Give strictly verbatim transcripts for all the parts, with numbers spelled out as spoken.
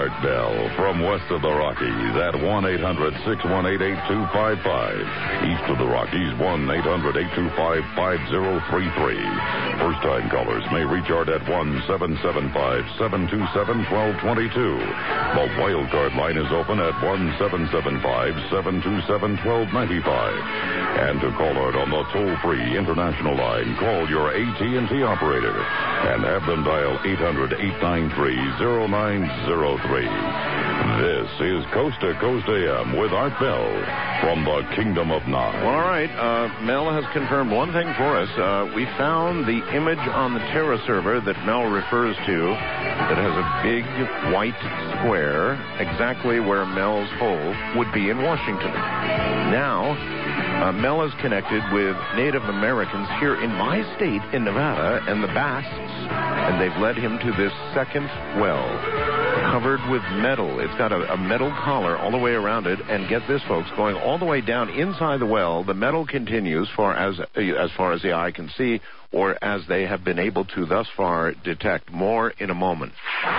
Art Bell from west of the Rockies at one eight hundred six one eight eight two five five. East of the Rockies, one eight hundred eight two five five zero three three. First-time callers may reach Art at one seven seven five seven two seven one two two two. The wild card line is open at one seven seven five seven two seven one two nine five. And to call Art on the toll-free international line, call your A T and T operator and have them dial eight hundred eight nine three zero nine zero three. This is Coast to Coast A M with Art Bell from the Kingdom of Nod. Well, all right. Uh, Mel has confirmed one thing for us. Uh, we found the image on the Terra server that Mel refers to that has a big white square exactly where Mel's hole would be in Washington. Now, uh, Mel is connected with Native Americans here in my state, in Nevada, and the Basques, and they've led him to this second well covered with metal. It's got a, a metal collar all the way around it, and get this, folks, going all the way down inside the well. The metal continues for as as far as the eye can see, or as they have been able to thus far detect. More in a moment.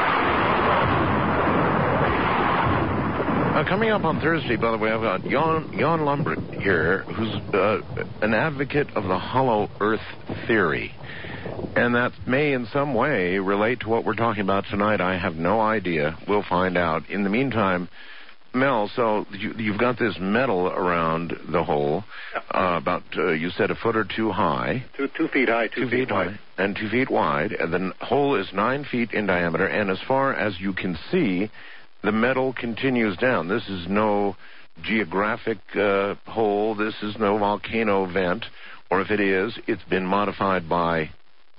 Uh, coming up on Thursday, by the way, I've got Jan, Jan Lambert here, who's uh, an advocate of the hollow earth theory. And that may in some way relate to what we're talking about tonight. I have no idea. We'll find out. In the meantime, Mel, so you, you've got this metal around the hole, uh, about, uh, you said, a foot or two high. Two, two feet high, two, two feet, feet wide. high. And two feet wide. And the hole is nine feet in diameter. And as far as you can see, the metal continues down. This is no geographic uh, hole. This is no volcano vent. Or if it is, it's been modified by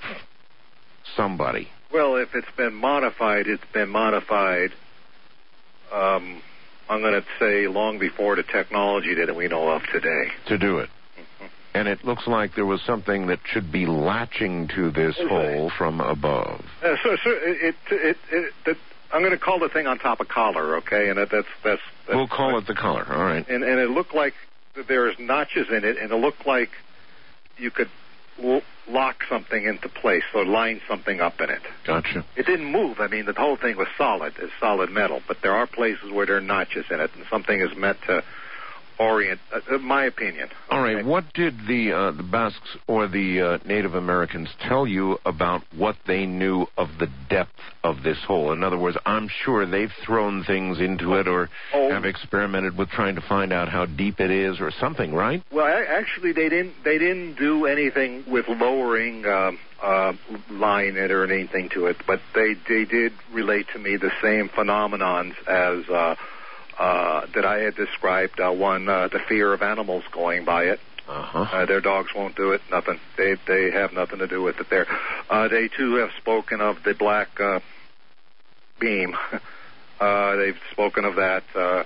somebody. Well, if it's been modified, it's been modified, um, I'm going to say, long before the technology that we know of today. To do it. Mm-hmm. And it looks like there was something that should be latching to this okay. hole from above. Uh, so, so it, it, it, it, it, I'm going to call the thing on top of collar, okay? And that, that's, that's that's. We'll call it the collar. All right. And and it looked like there's notches in it, and it looked like you could l- lock something into place, or line something up in it. Gotcha. It didn't move. I mean, the whole thing was solid. It's solid metal, but there are places where there are notches in it, and something is meant to orient, uh, in my opinion. All right. Okay. What did the uh, the Basques or the uh, Native Americans tell you about what they knew of the depth of this hole? In other words, I'm sure they've thrown things into it or oh. have experimented with trying to find out how deep it is or something, right? Well, actually, they didn't. They didn't do anything with lowering uh, uh, line it or anything to it, but they they did relate to me the same phenomenons as. Uh, Uh, that I had described. Uh, one, uh, the fear of animals going by it. Uh-huh. Uh, their dogs won't do it. Nothing. They they have nothing to do with it there. Uh, they, too, have spoken of the black uh, beam. uh, they've spoken of that. Uh,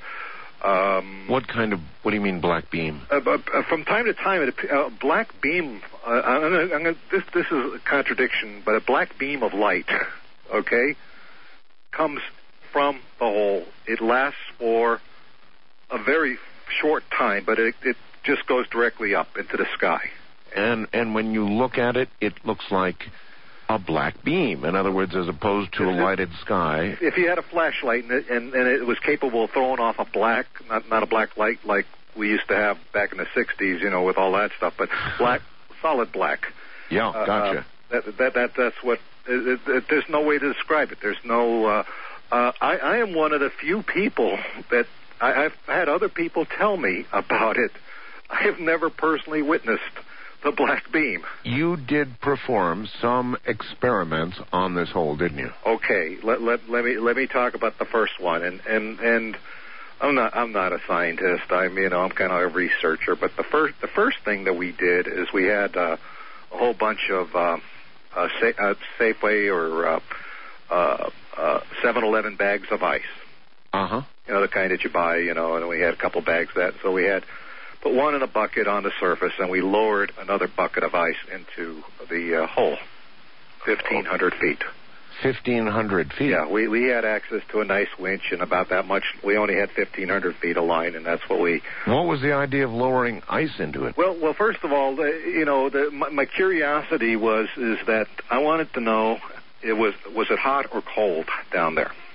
um, what kind of, what do you mean black beam? Uh, uh, from time to time, it, uh, black beam, uh, I'm gonna, I'm gonna, this, this is a contradiction, but a black beam of light, okay, comes from the hole. It lasts for a very short time, but it, it just goes directly up into the sky. And and when you look at it, it looks like a black beam. In other words, as opposed to a lighted sky. If you had a flashlight and it, and, and it was capable of throwing off a black, not not a black light like we used to have back in the sixties, you know, with all that stuff, but black, solid black. Yeah, gotcha. Uh, that, that that that's what. It, it, there's no way to describe it. There's no. Uh, Uh, I, I am one of the few people that I, I've had other people tell me about it. I have never personally witnessed the black beam. You did perform some experiments on this hole, didn't you? Okay, let let, let me let me talk about the first one. And, and and I'm not I'm not a scientist. I'm you know I'm kind of a researcher. But the first the first thing that we did is we had uh, a whole bunch of uh, uh, sa- uh, Safeway or uh, uh, uh, seven eleven bags of ice. Uh-huh. You know, the kind that you buy, you know, and we had a couple bags of that. So we had put one in a bucket on the surface, and we lowered another bucket of ice into the uh, hole, fifteen hundred feet. fifteen hundred feet? Yeah, we, we had access to a nice winch and about that much. We only had fifteen hundred feet of line, and that's what we... What was the idea of lowering ice into it? Well, well, first of all, the, you know, the, my, my curiosity was is that I wanted to know, it was was it hot or cold down there?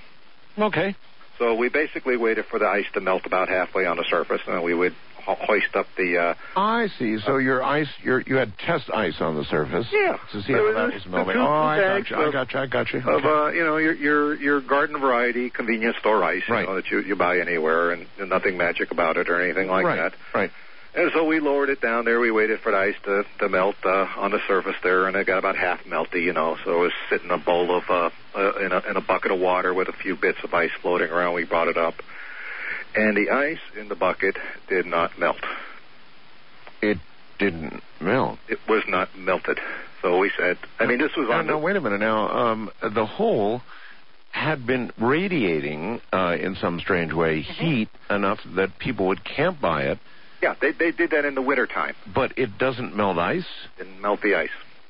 Okay. So we basically waited for the ice to melt about halfway on the surface, and we would ho- hoist up the... Uh, I see. So your ice, your, you had test ice on the surface. Yeah. To see how that was melting. Oh, I got you. I got you. I got you. Of, Okay. uh, you know, your, your your garden variety convenience store ice, you Right. know, that you, you buy anywhere, and, and nothing magic about it or anything like right. that. Right. And so we lowered it down there. We waited for the ice to, to melt uh, on the surface there, and it got about half melty, you know. So it was sitting in a bowl of, uh, uh, in, a, in a bucket of water with a few bits of ice floating around. We brought it up. And the ice in the bucket did not melt. It didn't melt. It was not melted. So we said, I mean, this was now, on now, the... wait a minute. Now, um, the hole had been radiating, uh, in some strange way, Mm-hmm. heat enough that people would camp by it. Yeah, they, they did that in the wintertime. But it doesn't melt ice? Didn't melt the ice.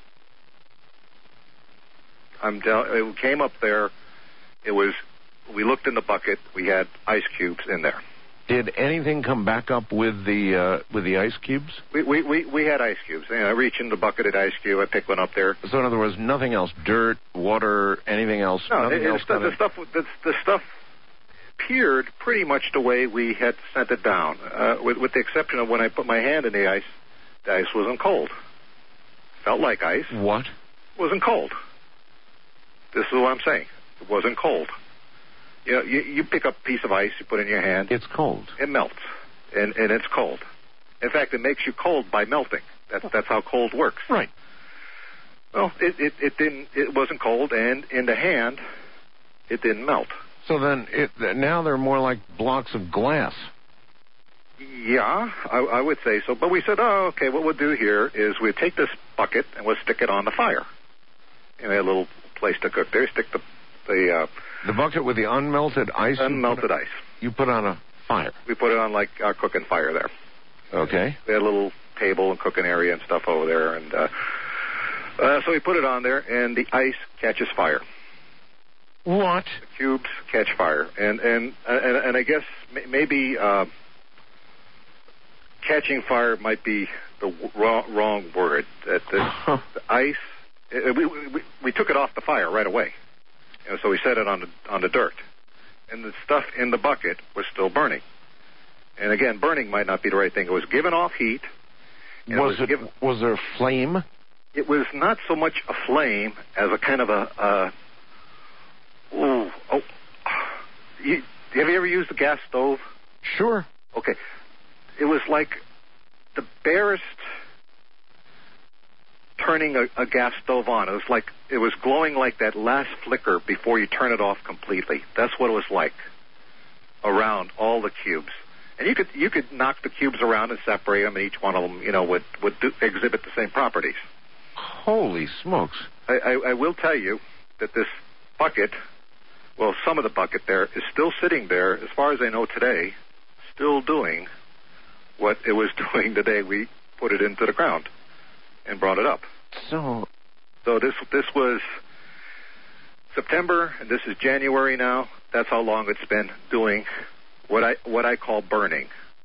I'm tell- it came up there. It was... We looked in the bucket. We had ice cubes in there. Did anything come back up with the uh, with the ice cubes? We, we, we, we had ice cubes. You know, I reach in the bucket at ice cube. I pick one up there. So in other words, nothing else, dirt, water, anything else? No, nothing it, else the, the stuff the, the stuff appeared pretty much the way we had sent it down, uh, with, with the exception of when I put my hand in the ice, the ice wasn't cold. Felt like ice. What? Wasn't cold. This is what I'm saying. It wasn't cold. You know, you, you pick up a piece of ice, you put it in your hand. It's cold. It melts, and, and it's cold. In fact, it makes you cold by melting. That's that's how cold works. Right. Well, it, it, it didn't. It wasn't cold, and in the hand, it didn't melt. So then, it, now they're more like blocks of glass. Yeah, I, I would say so. But we said, oh, okay, what we'll do here is we'll take this bucket and we'll stick it on the fire. You know, a little place to cook there. Stick the the uh, the bucket with the unmelted ice. Unmelted you ice. You put on a fire. We put it on like our cooking fire there. Okay. We had a little table and cooking area and stuff over there, and uh, uh, so we put it on there, and the ice catches fire. What? The cubes catch fire, and and and, and I guess maybe uh, catching fire might be the wrong, wrong word. That the, the ice, it, we, we we took it off the fire right away, you know, so we set it on the on the dirt, and the stuff in the bucket was still burning. And again, burning might not be the right thing. It was giving off heat. Was, it was, it? given, was there flame? It was not so much a flame as a kind of a. Uh, ooh, oh, you, have you ever used a gas stove? Sure. Okay. It was like the barest turning a, a gas stove on. It was like it was glowing like that last flicker before you turn it off completely. That's what it was like around all the cubes. And you could you could knock the cubes around and separate them, and each one of them, you know, would would do, exhibit the same properties. Holy smokes! I, I, I will tell you that this bucket, well, some of the bucket there is still sitting there, as far as I know today, still doing what it was doing the day we put it into the ground and brought it up. So, so this this was September, and this is January now. That's how long it's been doing what I what I call burning.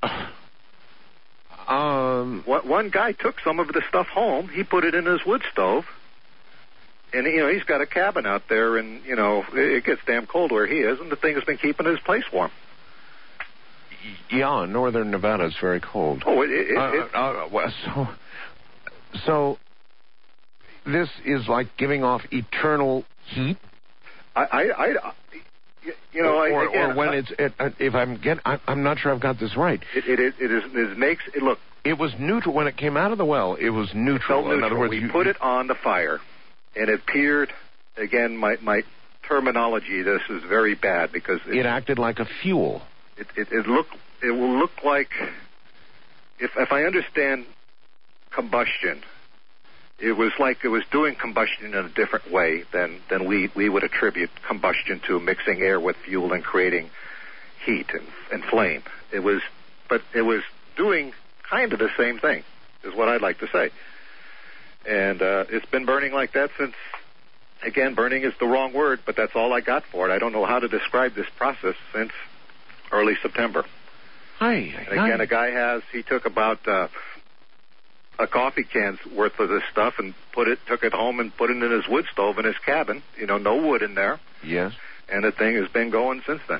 Um, one, one guy took some of the stuff home. He put it in his wood stove, and you know he's got a cabin out there, and you know it gets damn cold where he is, and the thing has been keeping his place warm. Yeah, northern Nevada is very cold. Oh, it. it, uh, it uh, well, so, so this is like giving off eternal heat. I, I, I you know, or, I, again, or when I, it's, it, if I'm get, I, I'm not sure I've got this right. It, it, it, it is, it makes it look. It was neutral when it came out of the well. It was neutral. It felt In other neutral. words, we you, put it on the fire, and it appeared. Again, my my terminology. This is very bad because it, it acted like a fuel. It, it, it look. It will look like if if I understand combustion. It was like it was doing combustion in a different way than, than we, we would attribute combustion to, mixing air with fuel and creating heat and, and flame. It was, but it was doing kind of the same thing, is what I'd like to say. And uh, it's been burning like that since, again, burning is the wrong word, but that's all I got for it. I don't know how to describe this process since early September. Hi. And again, hi. a guy has, he took about... Uh, a coffee can's worth of this stuff and put it, took it home and put it in his wood stove in his cabin. You know, no wood in there. Yes. and the thing has been going since then.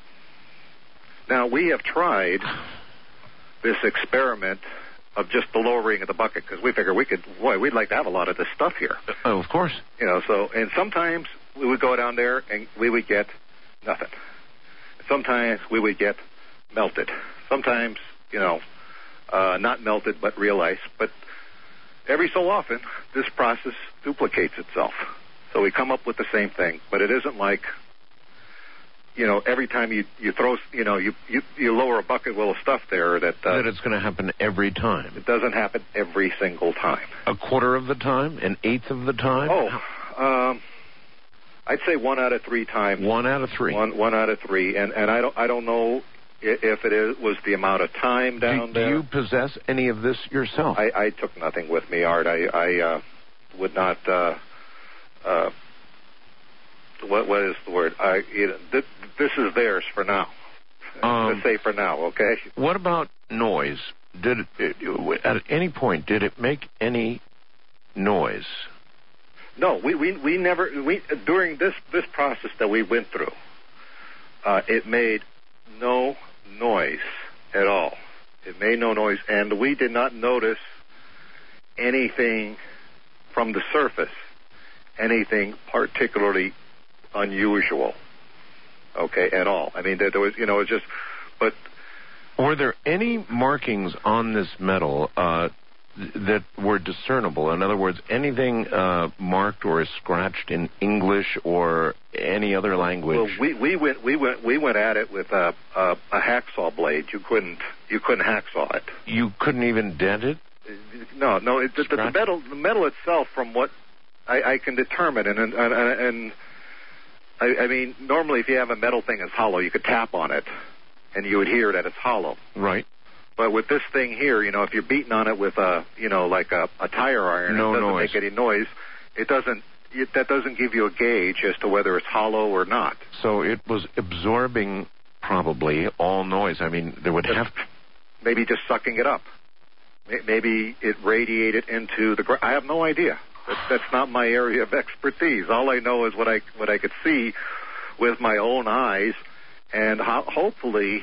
Now, we have tried this experiment of just the lowering of the bucket, because we figure we could, boy, we'd like to have a lot of this stuff here. Oh, of course. You know, so, and sometimes we would go down there and we would get nothing. Sometimes we would get melted. Sometimes, you know, uh, not melted, but real ice. But every so often, this process duplicates itself. So we come up with the same thing, but it isn't like, you know, every time you, you throw, you know, you, you, you lower a bucket full of stuff there that... Uh, that it's going to happen every time. It doesn't happen every single time. A quarter of the time? An eighth of the time? Oh, um, I'd say one out of three times. One out of three? One, one out of three. And, and I don't, I don't know if it is, was the amount of time down do, there. Do you possess any of this yourself? I, I took nothing with me, Art. I, I uh, would not... Uh, uh, what, what is the word? I, you know, th- this is theirs for now. Um, Let's say for now, okay? What about noise? Did it, it, at any point, did it make any noise? No, we, we, we never... We, during this, this process that we went through, uh, it made no noise at all. It made no noise, and we did not notice anything from the surface, anything particularly unusual, okay, at all. I mean, there, there was, you know, it just, but... Were there any markings on this metal uh, that were discernible? In other words, anything uh, marked or scratched in English or any other language? Well, we, we went we went we went at it with a, a a hacksaw blade. You couldn't you couldn't hacksaw it. You couldn't even dent it? No, no. It, the, the metal the metal itself, from what I, I can determine, and and, and, and I, I mean, normally if you have a metal thing that's hollow, you could tap on it, and you would hear that it's hollow. Right. But with this thing here, you know, if you're beating on it with a, you know, like a, a tire iron, no it doesn't noise. make any noise. It doesn't. It, that doesn't give you a gauge as to whether it's hollow or not. So it was absorbing probably all noise. I mean, there would have maybe just sucking it up. Maybe it radiated into the ground. I have no idea. That's, that's not my area of expertise. All I know is what I what I could see with my own eyes, and ho- hopefully.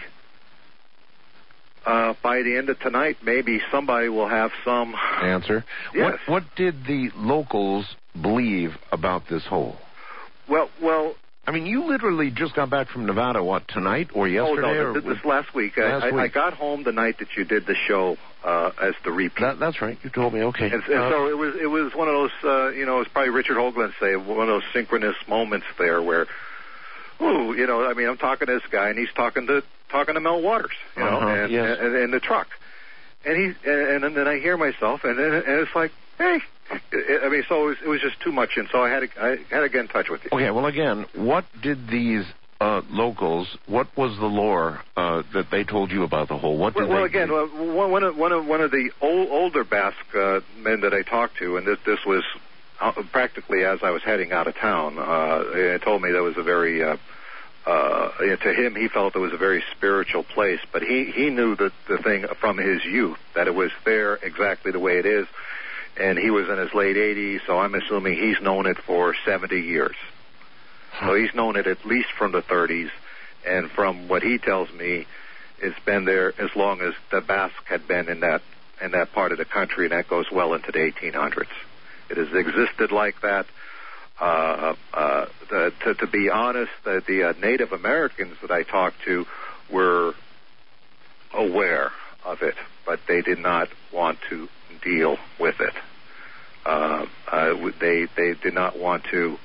Uh, by the end of tonight, maybe somebody will have some answer. Yes. What, what did the locals believe about this hole? Well, well, I mean, you literally just got back from Nevada, what, tonight or yesterday? Oh, no, or this, this last week. Last I, week. I got home the night that you did the show uh, as the repeat. That, that's right. You told me. Okay. And, and uh, so it was. It was one of those. Uh, you know, it was probably Richard Hoagland say one of those synchronous moments there where. Ooh, you know, I mean, I'm talking to this guy, and he's talking to talking to Mel Waters, you know, uh-huh, and, yes. and, and in the truck, and he and, and then I hear myself, and then and it's like, hey, I mean, so it was, it was just too much, and so I had to I had to get in touch with you. Okay, well, again, what did these uh, locals? What was the lore uh, that they told you about the hole? What did well, well they again, uh, one of one of one of the old, older Basque uh, men that I talked to, and this this was. Uh, practically as I was heading out of town, uh, he told me there was a very, uh, uh, to him, he felt it was a very spiritual place, but he, he knew the, the thing from his youth, that it was there exactly the way it is, and he was in his late eighties, so I'm assuming he's known it for seventy years. So he's known it at least from the thirties, and from what he tells me, it's been there as long as the Basque had been in that, in that part of the country, and that goes well into the eighteen hundreds. It has existed like that. Uh, uh, the, to, to be honest, the, the uh, Native Americans that I talked to were aware of it, but they did not want to deal with it. Uh, uh, they they did not want to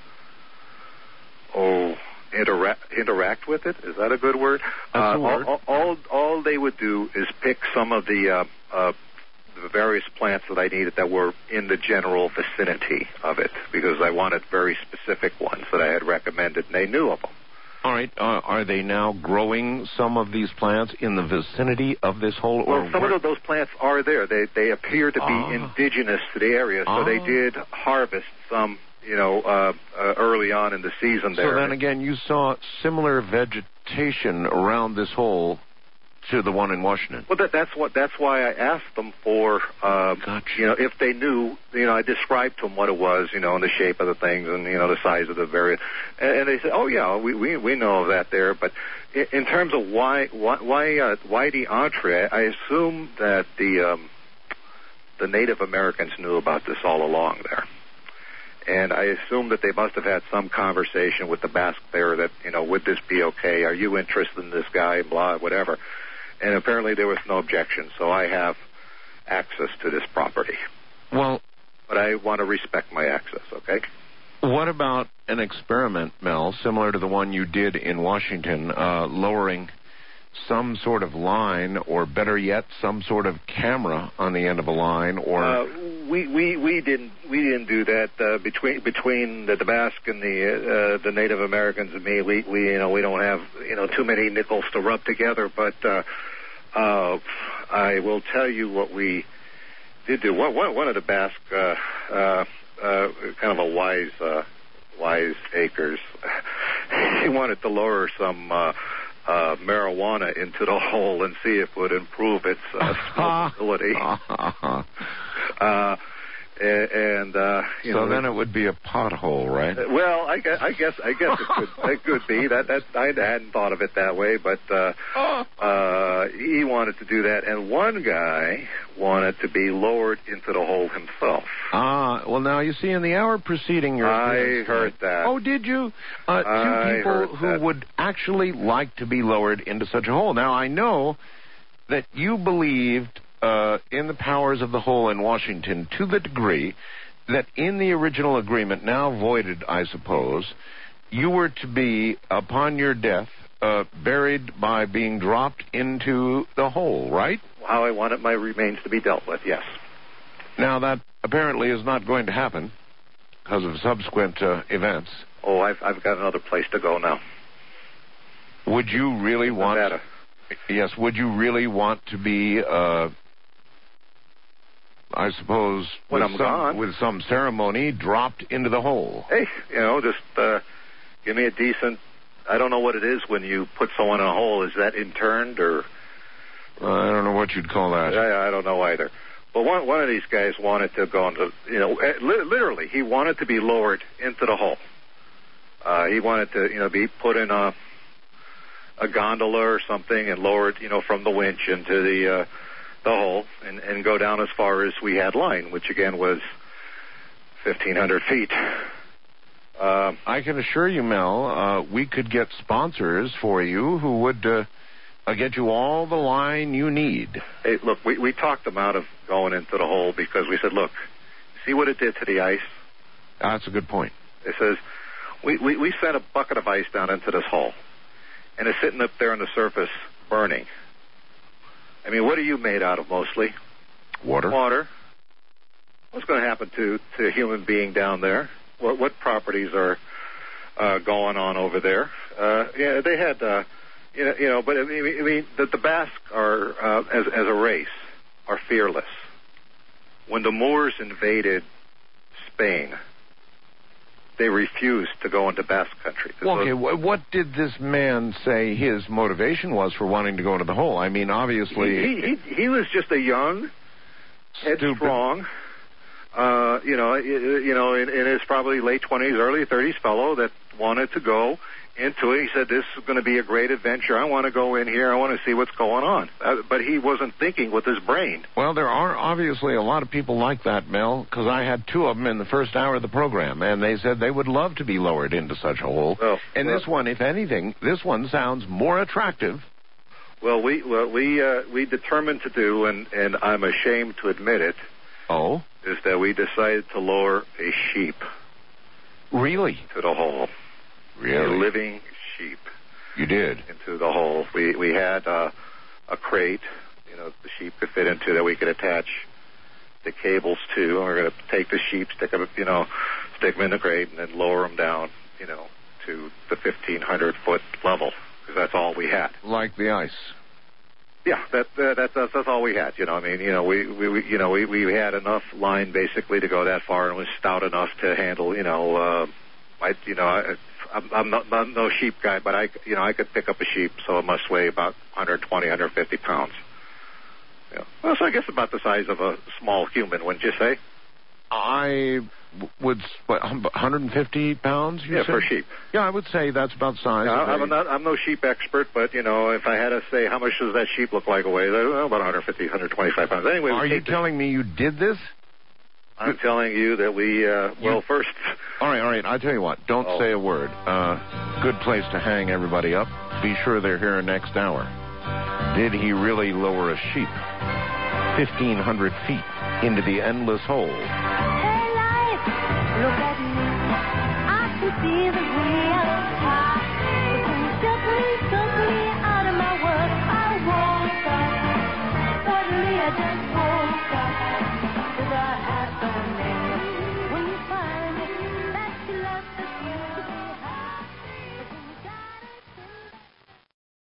oh interact interact with it. Is that a good word? That's uh, a word. All, all all they would do is pick some of the uh, uh, the various plants that I needed that were in the general vicinity of it, because I wanted very specific ones that I had recommended, and they knew of them. All right. Uh, are they now growing some of these plants in the vicinity of this hole? Well, or some where? of those plants are there. They they appear to be ah. indigenous to the area, so ah. they did harvest some, you know, uh, uh, early on in the season there. So then again, you saw similar vegetation around this hole to the one in Washington. Well, that, that's what that's why I asked them for, uh, gotcha. you know, if they knew, you know, I described to them what it was, you know, and the shape of the things, and you know, the size of the various, and, and they said, oh yeah, we we we know of that there, but in, in terms of why why why, uh, why the entree, I assume that the um, the Native Americans knew about this all along there. And I assume that they must have had some conversation with the Basque there that, you know, would this be okay? Are you interested in this guy? Blah, whatever. And apparently there was no objection, so I have access to this property. Well, but I want to respect my access, okay? What about an experiment, Mel, similar to the one you did in Washington, uh, lowering some sort of line, or better yet, some sort of camera on the end of a line, or uh, we, we we didn't we didn't do that uh, between between the, the Basque and the uh, the Native Americans and me. We we you know we don't have you know too many nickels to rub together, but uh, uh, I will tell you what we did do. One one, one of the Basque uh, uh, uh, kind of a wise uh, wise acres. He wanted to lower some. Uh, Uh, marijuana into the hole and see if it would improve its uh, smokability. uh, and uh, you so know, then it would be a pothole, right? Uh, well, I guess I guess I guess it could it could be that that I hadn't thought of it that way, but uh, uh, he wanted to do that, and one guy wanted to be lowered into the hole himself. Ah, well, now you see, in the hour preceding your I heard that. Oh, did you? Uh, two I people who that. would actually like to be lowered into such a hole. Now I know that you believed uh, in the powers of the hole in Washington to the degree that in the original agreement, now voided, I suppose, you were to be, upon your death, uh, buried by being dropped into the hole, right? How I wanted my remains to be dealt with, yes. Now, that apparently is not going to happen because of subsequent uh, events. Oh, I've, I've got another place to go now. Would you really want... Nevada. Yes, would you really want to be... Uh, I suppose, when with I'm some, gone, with some ceremony, dropped into the hole. Hey, you know, just uh, give me a decent. I don't know what it is when you put someone in a hole. Is that interned or? Uh, I don't know what you'd call that. I, I don't know either. But one one of these guys wanted to go into, you know, literally, he wanted to be lowered into the hole. Uh, he wanted to, you know, be put in a a gondola or something and lowered, you know, from the winch into the. Uh, the hole and, and go down as far as we had line, which again was fifteen hundred feet. Uh, I can assure you, Mel, uh, we could get sponsors for you who would uh, uh, get you all the line you need. Hey, look, we, we talked them out of going into the hole because we said, look, see what it did to the ice? That's a good point. It says, we, we, we sent a bucket of ice down into this hole, and it's sitting up there on the surface burning. I mean, what are you made out of mostly? Water. Water. What's going to happen to, to a human being down there? What, what properties are uh, going on over there? Uh, yeah, they had, uh, you know, you know, but I mean, I mean the, the Basque are, uh, as, as a race, are fearless. When the Moors invaded Spain, they refused to go into Basque country. Well, okay, what did this man say his motivation was for wanting to go into the hole? I mean, obviously... He, he, he, he was just a young, headstrong, uh, you know, you know, in, in his probably late twenties, early thirties fellow that wanted to go into it. He said, this is going to be a great adventure. I want to go in here. I want to see what's going on. Uh, but he wasn't thinking with his brain. Well, there are obviously a lot of people like that, Mel, because I had two of them in the first hour of the program, and they said they would love to be lowered into such a hole. Well, and well, this one, if anything, this one sounds more attractive. Well, we well, we uh, we determined to do, and, and I'm ashamed to admit it, oh, is that we decided to lower a sheep. Really? To the hole. Really? A living sheep. You did? Into the hole. We we had uh, a crate, you know, the sheep could fit into that we could attach the cables to. And we're going to take the sheep, stick them, you know, stick them in the crate, and then lower them down, you know, to the fifteen hundred foot level, because that's all we had. Like the ice. Yeah, that, uh, that that's that's all we had. You know, I mean, you know, we we, we you know we, we had enough line basically to go that far, and it was stout enough to handle, you know, uh, I you know, I, I'm, I'm not, not no sheep guy, but I, you know, I could pick up a sheep, so it must weigh about one hundred twenty, one hundred fifty pounds. Yeah. Well, so I guess about the size of a small human, wouldn't you say? I would, what, one hundred fifty pounds, you Yeah, said? for sheep. Yeah, I would say that's about size. Yeah, of a- I'm, not, I'm no sheep expert, but, you know, if I had to say how much does that sheep look like a weigh, well, about one hundred fifty, one hundred twenty-five pounds. Anyway, Are we you take the- telling me you did this? I'm telling you that we, uh, well, You- first... All right, all right. I'll tell you what. Don't Oh. say a word. Uh, good place to hang everybody up. Be sure they're here next hour. Did he really lower a sheep fifteen hundred feet into the endless hole? Hey, life, look at me. I can see the